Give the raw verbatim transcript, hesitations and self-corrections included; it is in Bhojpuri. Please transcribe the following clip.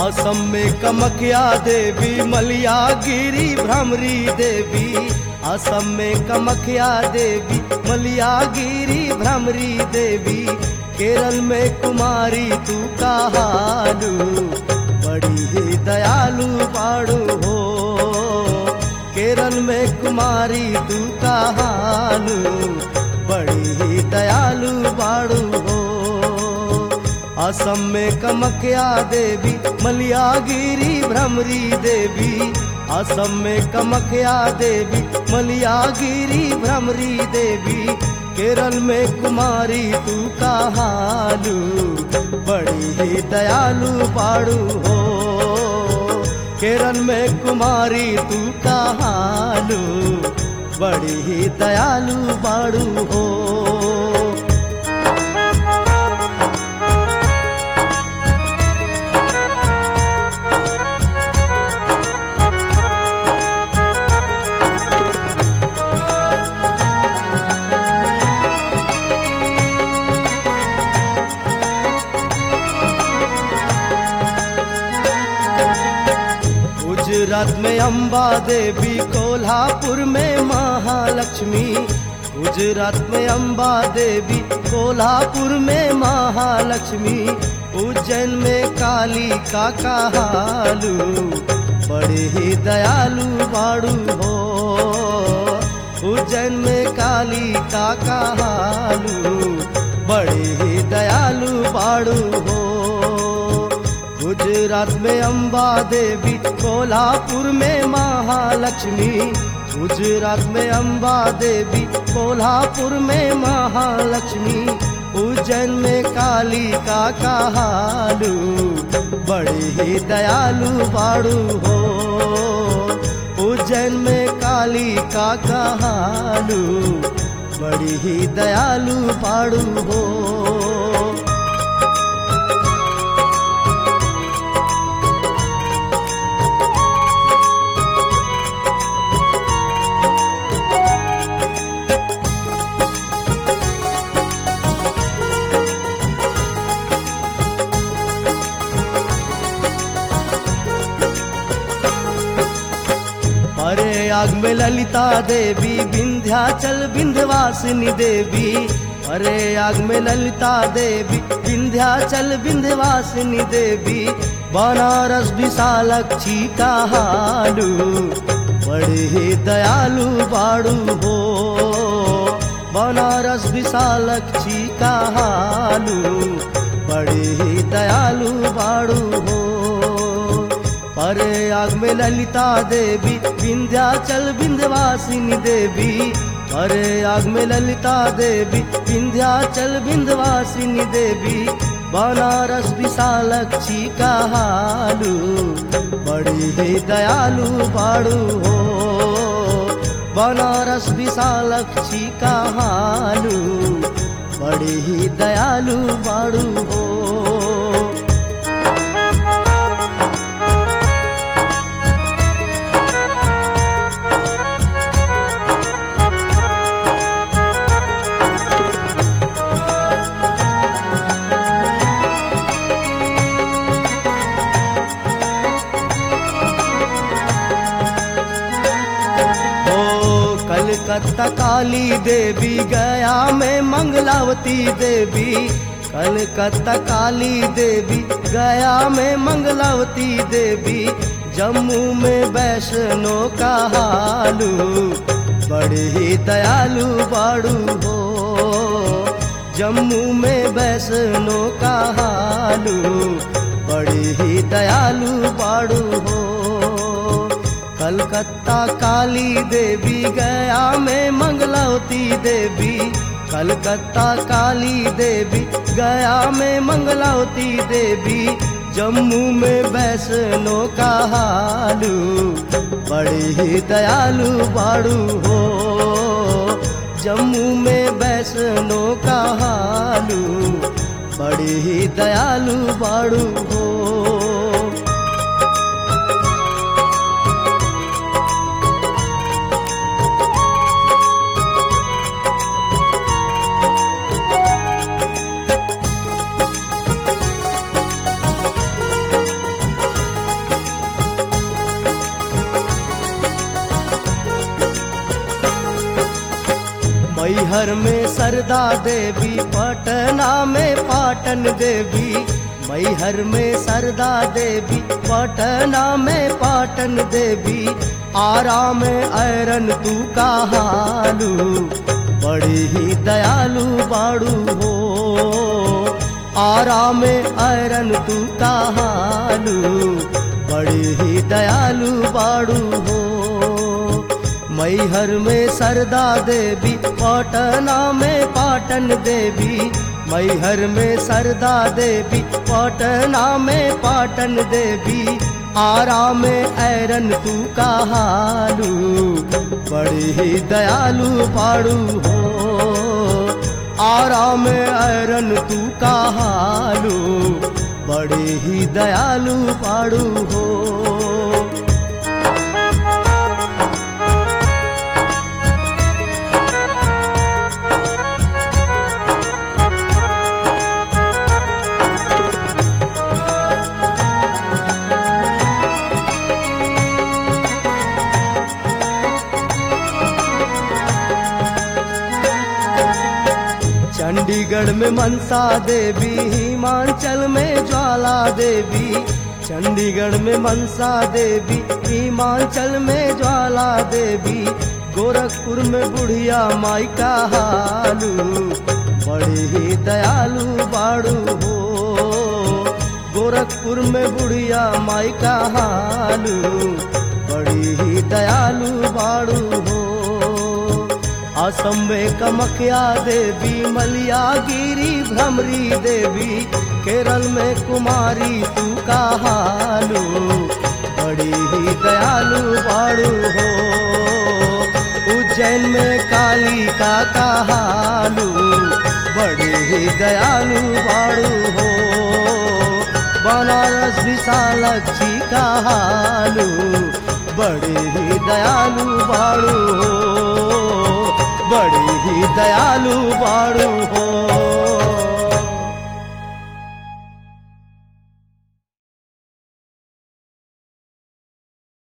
असम में कमख्या देवी, मलिया गिरी भ्रमरी देवी। असम में कमख्या देवी, मलिया गिरी भ्रमरी देवी। केरल में कुमारी तू कहालू, बड़ी ही दयालु बाड़ू हो। केरल में कुमारी तू कहालू, बड़ी ही दयालु बाड़ू हो। असम में कमख्या देवी, मलिया गिरी भ्रमरी देवी। असम में कमख्या देवी, मलिया गिरी भ्रमरी देवी। केरल में कुमारी तू कहालू, बड़ी ही दयालु बाड़ू हो। केरल में कुमारी तू कहालू, बड़ी ही दयालु बाड़ू हो। गुजरात में अम्बा देवी, कोल्हापुर में महालक्ष्मी। गुजरात में अम्बा देवी, कोल्हापुर में महालक्ष्मी। उज्जैन में काली का कहालू, बड़े ही दयालु बाड़ू हो। उज्जैन में काली का कहालू, बड़े ही दयालु बाड़ू हो। गुजरात में अम्बा देवी, कोल्हापुर में महालक्ष्मी। गुजरात में अम्बा देवी, कोल्हापुर में महालक्ष्मी। उज्जैन में काली का कहालू, बड़े ही दयालु बाड़ू हो। उज्जैन में काली का कहालू, बड़ी ही दयालु बाड़ू हो। प्रयाग में ललिता देवी, विंध्याचल विंध्यवासिनी देवी। प्रयाग में ललिता देवी, विंध्याचल विंध्यवासिनी देवी। बनारस विशालक्षी कहालू, बड़े ही दयालु बाड़ू हो। बनारस विशालक्षी कहालू, बड़े ही दयालु बाड़ू हो। प्रयाग में ललिता देवी, विंध्याचल विंध्यवासिनी देवी। प्रयाग में ललिता देवी, विंध्याचल विंध्यवासिनी देवी। बनारस विशालक्षी कहालू, बड़ी ही दयालु बाड़ू हो। बनारस विशालक्षी कहालू, बड़ी ही दयालु बाड़ू हो। कलकत्ता काली देवी, गया में मंगलावती देवी। कलकत्ता काली देवी, गया में मंगलावती देवी। जम्मू में वैष्णो कहालू, बड़े ही दयालु बाड़ू हो। जम्मू में वैष्णो कहालू, बड़े ही दयालु बाड़ू हो। कलकत्ता काली देवी, गया में मंगलावती देवी। कलकत्ता काली देवी, गया में मंगलावती देवी। जम्मू में वैष्णो कहालू, बड़े ही दयालु बाड़ू हो। जम्मू में वैष्णो कहालू, बड़े ही दयालु बाड़ू हो। मैहर में सरदा देवी, पटना में पाटन देवी। मैहर में सरदा देवी, पटना में पाटन देवी। आरा में ऐरन तू कहालू, बड़ी ही दयालु बाड़ू हो। आरा में ऐरन तू कहालू, बड़ी ही दयालु बाड़ू हो। मैहर में सरदा देवी, पटना में पाटन देवी। मैहर में सरदा देवी, पटना में पाटन देवी। आरा में ऐरन तू कहालू, बड़ी ही दयालु बाड़ू हो। आरा में ऐरन तू कहालू, बड़ी ही दयालु बाड़ू हो। चंडीगढ़ में मनसा देवी, हिमाचल में ज्वाला देवी। चंडीगढ़ में मनसा देवी, हिमाचल में ज्वाला देवी। गोरखपुर में बुढ़िया माई कहालू, बड़ी ही दयालु बाड़ू हो। गोरखपुर में बुढ़िया माई कहालू, बड़ी ही दयालु बाड़ू हो। असम में कामाख्या देवी, मलयागिरी भ्रमरी देवी। केरल में कुमारी तू कहालू, बड़ी ही दयालु बाड़ू हो। उज्जैन में काली का कहालू, बड़ी ही दयालु बाड़ू हो। बनारस विशालाक्षी कहालू, बड़ी ही दयालु बाड़ू हो। बड़ी ही दयालु बाड़ू हो।